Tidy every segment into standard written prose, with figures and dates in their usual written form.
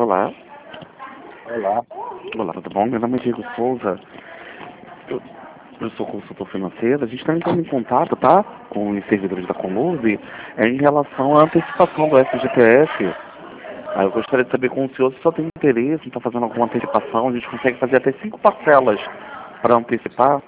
Olá. Olá. Olá, tudo bom? Meu nome é Diego Souza. Eu sou consultor financeiro. A gente está entrando em contato, tá? Com os servidores da Conlube em relação à antecipação do FGTS. Aí eu gostaria de saber com o senhor se só tem interesse em estar fazendo alguma antecipação. A gente consegue fazer até 5 parcelas para antecipar.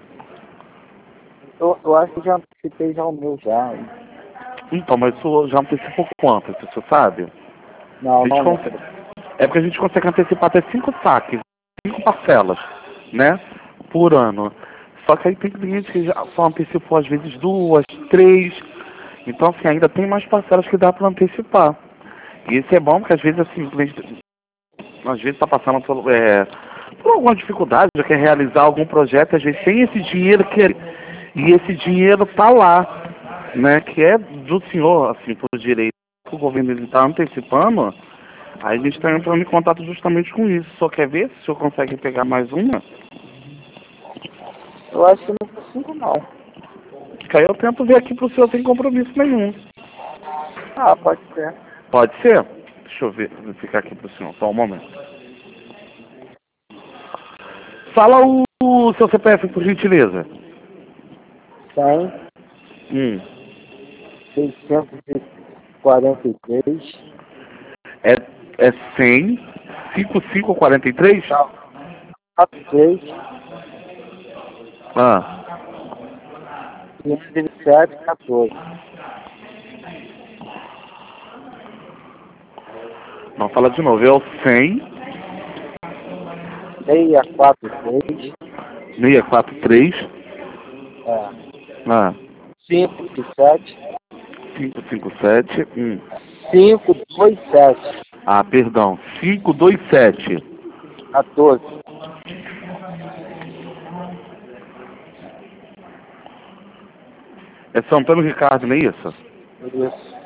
Eu acho que já antecipei já o meu já. Então, mas o senhor já antecipou quanto, se o senhor sabe? A Não, gente não consegue... lembro. É porque a gente consegue antecipar até 5 saques, 5 parcelas, né? Por ano. Só que aí tem cliente que já só antecipou às vezes 2, 3. Então, assim, ainda tem mais parcelas que dá para antecipar. E isso é bom porque às vezes, assim, o cliente às vezes está passando por alguma dificuldade, já quer realizar algum projeto, às vezes tem esse dinheiro e esse dinheiro está lá, né? Que é do senhor, assim, por direito. O governo está antecipando. Aí a gente está entrando em contato justamente com isso. Só quer ver se o senhor consegue pegar mais uma? Eu acho que não consigo não. Que aí eu tento ver aqui para o senhor sem compromisso nenhum. Ah, pode ser. Pode ser? Deixa eu ver, vou ficar aqui para o senhor, só um momento. Fala o seu CPF, por gentileza. 100, Hum. 643. É 100, 5543? Não, 43, Ah. 527, 14. Não, fala de novo. É o 100, 643, 643, é, ah, 527, 557, 527, Ah, perdão, 527. 14. É São Antônio Ricardo, não é isso? Isso.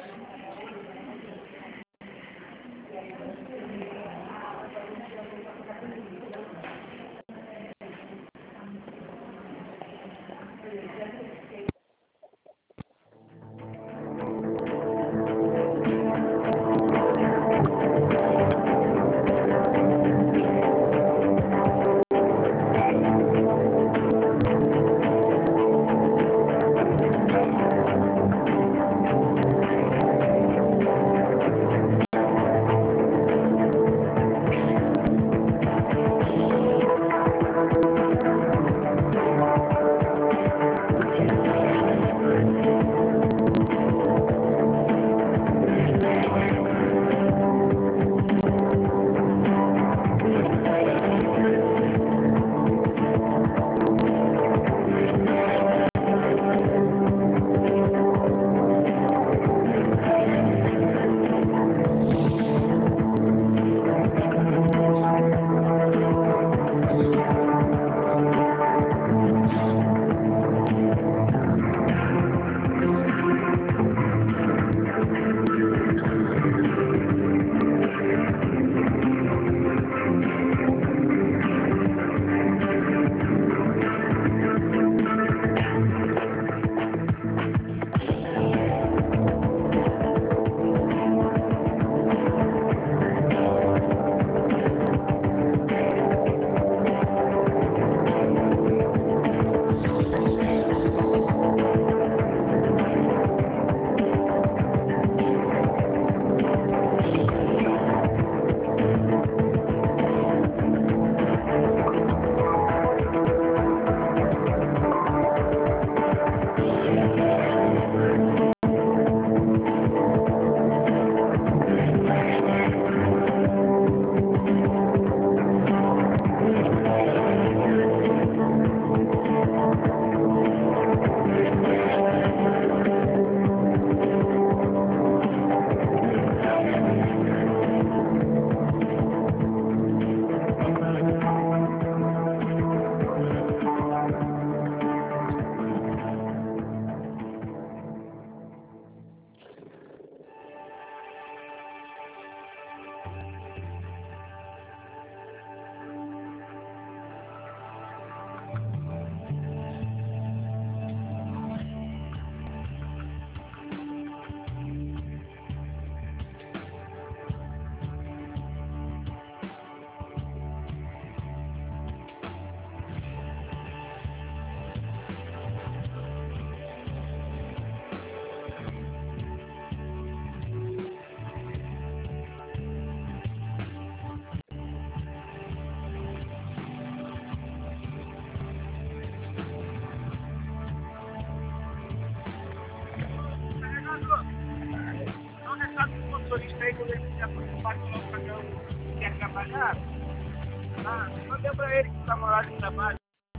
aí quando ele se aproximou do programa que quer trabalhar, mandei pra ele que tá morando de trabalho.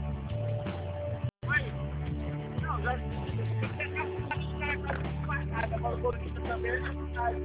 Mas, não, já os caras estão marcados, agora o Corinthians também não sabe.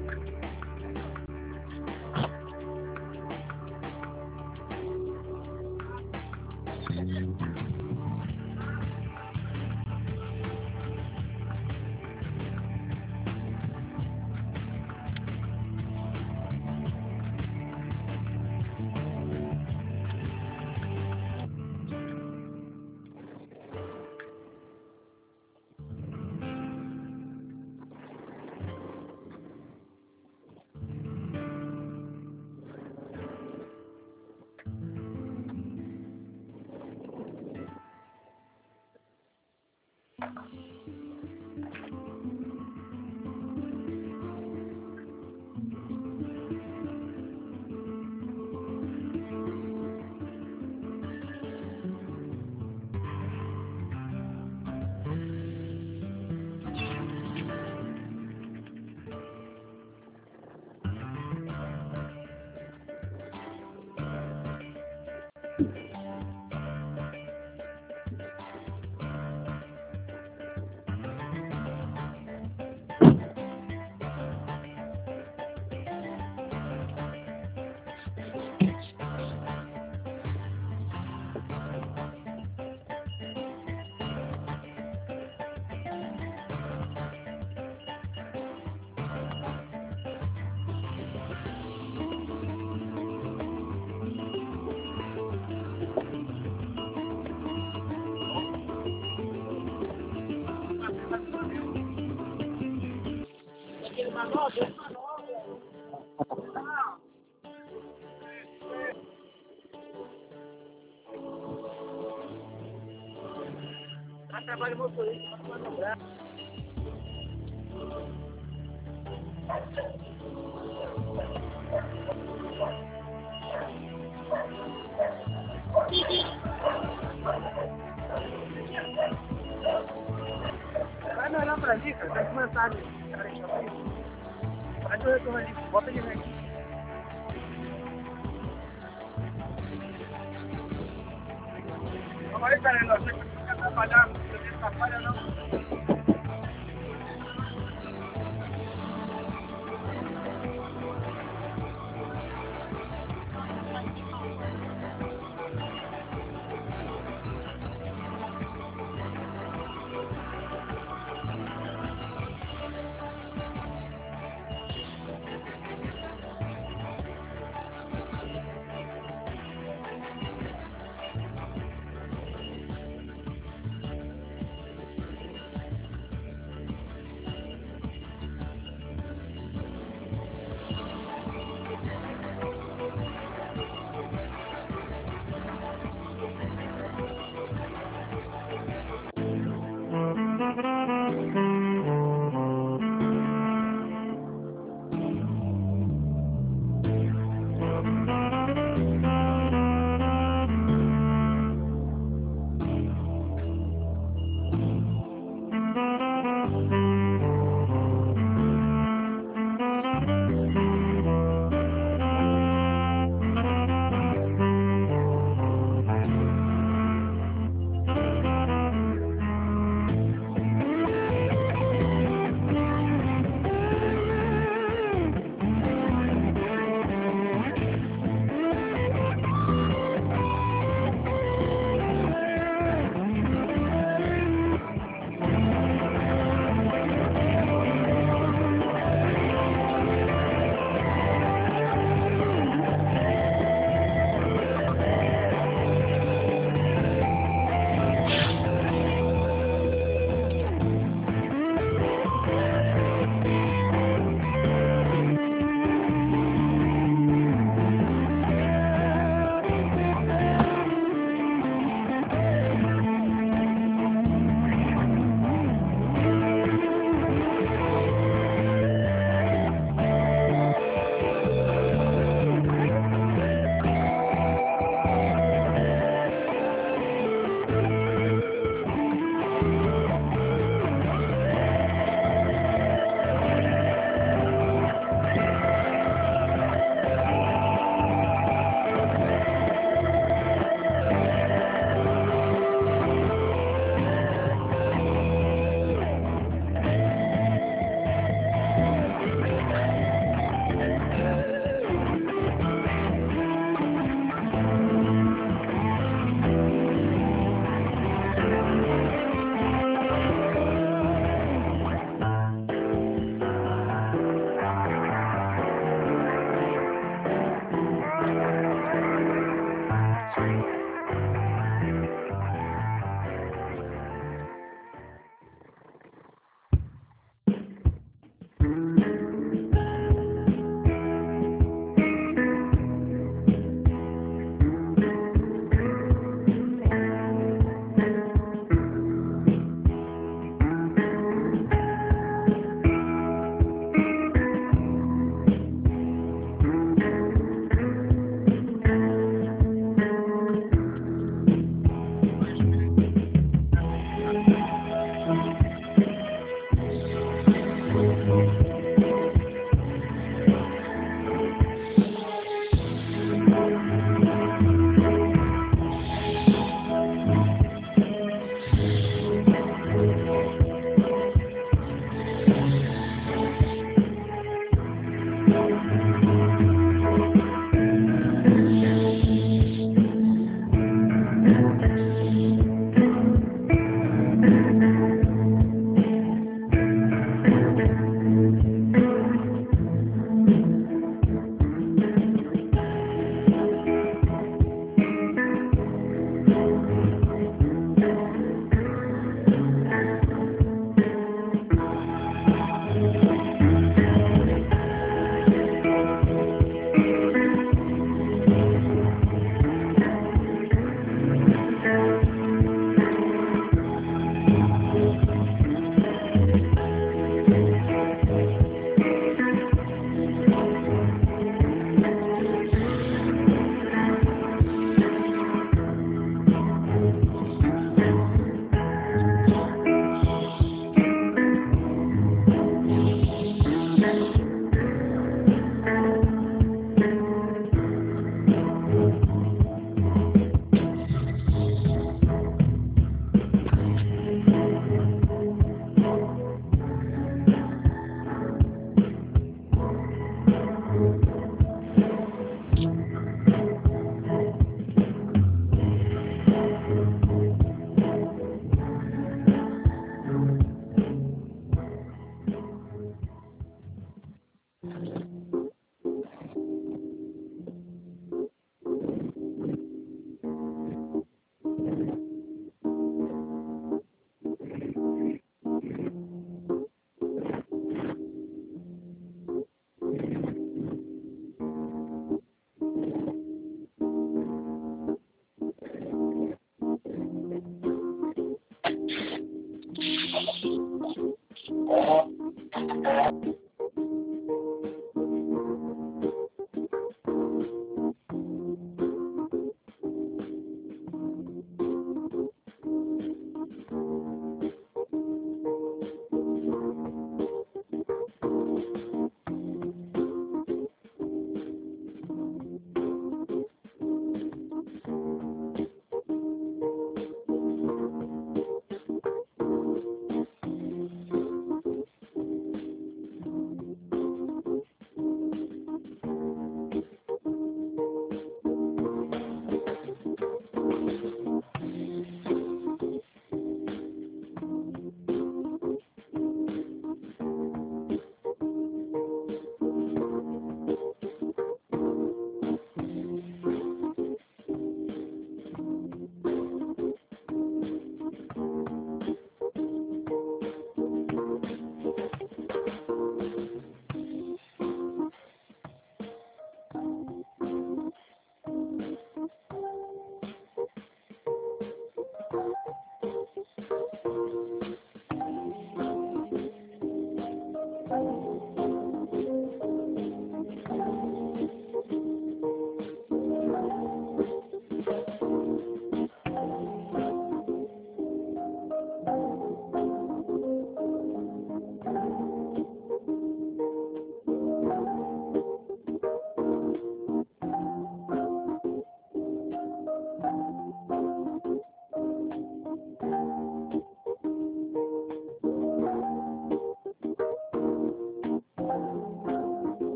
Trabalho motorista, para lembrar. Vai me olhar pra ali, cara, tem comentário. Vai que eu retorno ali, bota de ré. Vamos aí, cara, nós temos que trabalhar, você não trabalha não.